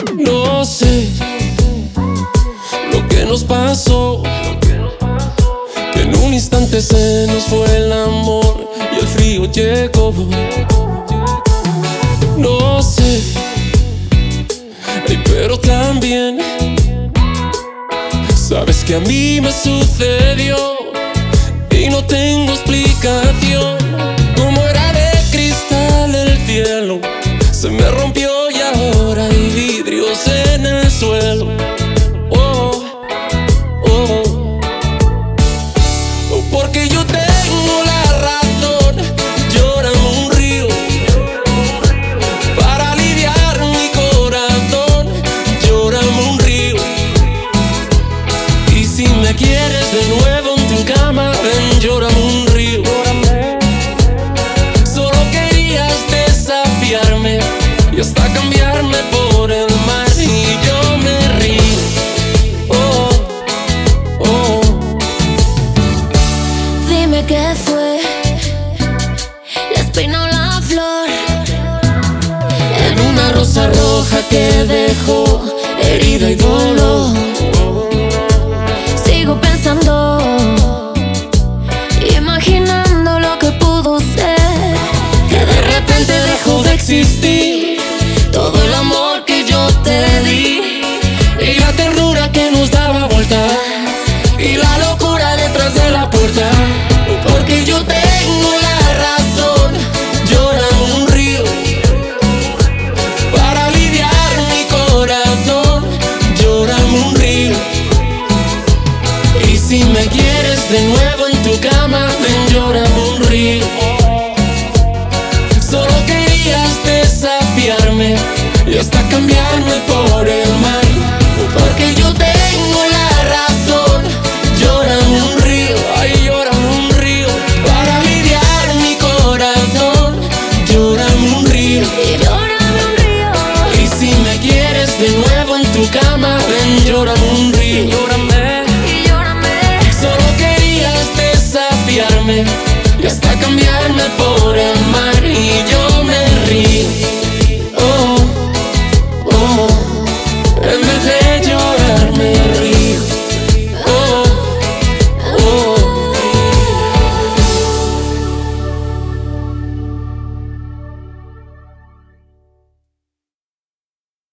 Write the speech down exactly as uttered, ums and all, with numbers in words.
No sé lo que nos pasó, que en un instante se nos fue el amor y el frío llegó. No sé, ay, pero también sabes que a mí me sucedió y no tengo explicación. Como era de cristal el cielo, se me rompió y ahora hay vidrios en el suelo. Oh, oh, oh, porque yo tengo la razón. Llórame un río para aliviar mi corazón. Llórame un río. Y si me quieres de nuevo en tu cama, ven, llórame un río. Solo querías desafiarme y hasta cambiarme por el mar, y yo me río. Oh, oh. Dime qué fue, la espina o la flor, En una rosa roja que dejó herida y dolor. sigo pensando, imaginando lo que pudo ser, Que de repente dejó de existir todo el amor que yo te di, y la ternura que nos daba vuelta, y la locura detrás de la puerta. Porque yo tengo la razón. Llórame un río para aliviar mi corazón. Llórame un río. Y si me quieres de nuevo en tu cama, ven, llórame un río. Solo querías desafiarme y hasta cambiarme por el mar. Porque yo tengo la razón. Llórame un río, ay, llórame un río para aliviar mi corazón. Llórame un río. y llórame un río. Y si me quieres de nuevo en tu cama, ven, llórame un río. Llórame. Y llórame. Solo querías desafiarme y hasta cambiarme por el mar, y yo